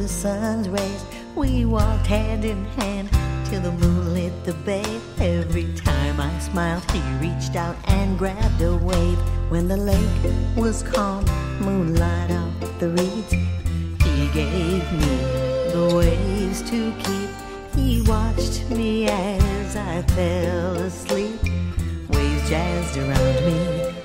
the sun's rays. We walked hand in hand till the moon lit the bay. Every time I smiled, he reached out and grabbed a wave. When the lake was calm, moonlight off the reeds, he gave me the waves to keep. He watched me as I fell asleep. Waves jazzed around me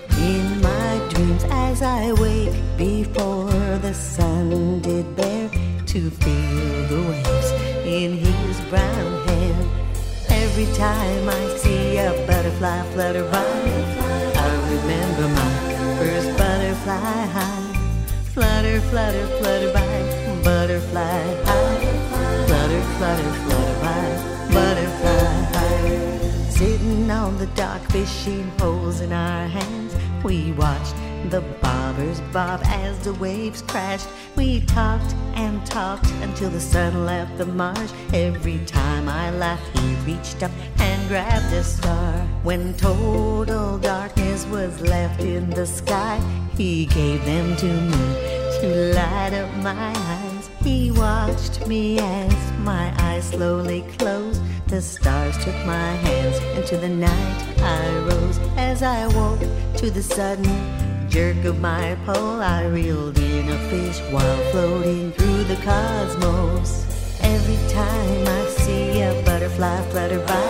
in my dreams as I wake before the sun did bare to feel the waves in his brown hair. Every time I see a butterfly flutter by, I remember my first butterfly high. Flutter, flutter, flutter by, butterfly high. Flutter, flutter, flutter by, butterfly high. Sitting on the dock, fishing holes in our hands, we watched the bobbers bob as the waves crashed. We talked and talked until the sun left the marsh. Every time I laughed, he reached up and grabbed a star. When total darkness was left in the sky, he gave them to me to light up my eyes. He watched me as my eyes slowly closed. The stars took my hands, into the night I rose. As I woke to the sudden jerk of my pole, I reeled in a fish while floating through the cosmos. Every time I see a butterfly flutter by,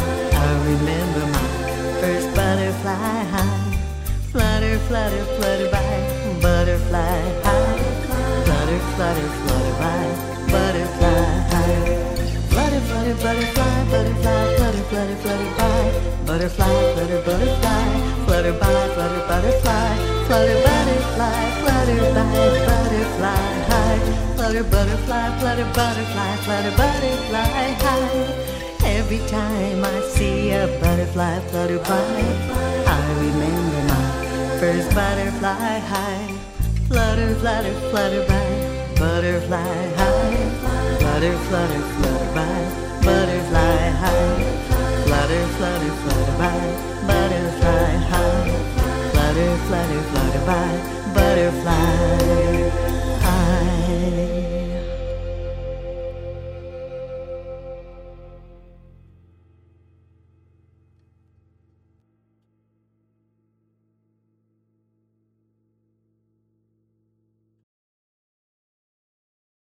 I remember my first butterfly high. Flutter, flutter, flutter by, butterfly high. Flutter, flutter, flutter by, butterfly high. Flutter, flutter, butterfly, butterfly, flutter, flutter, flutter by, butterfly, flutter, butterfly, flutter by, flutter, butterfly, flutter, butterfly, flutter by, butterfly high. Flutter, butterfly, flutter, butterfly, flutter, butterfly high. Every time I see a butterfly flutter by, I remember my first butterfly high. Flutter, flutter, flutter by, butterfly high. Flutter, flutter, flutter by, butterfly high. Flutter, flutter, flutter by, butterfly high. Flutter, flutter, flutter by, butterfly